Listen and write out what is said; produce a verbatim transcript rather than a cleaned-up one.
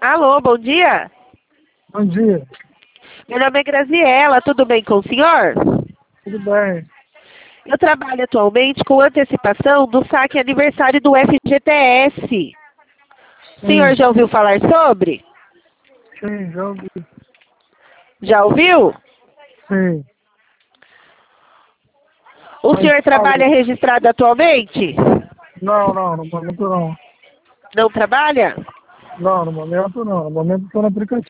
Alô, bom dia. Bom dia. Meu nome é Graziela, tudo bem com o senhor? Tudo bem? Eu trabalho atualmente com antecipação do saque aniversário do F G T S. O senhor Sim, já ouviu falar sobre? sim, já ouvi. Já ouviu? Sim. O Mas senhor trabalha fale. registrado atualmente? Não, não, no momento não. Não trabalha? Não, no momento não. No momento estou no aplicativo.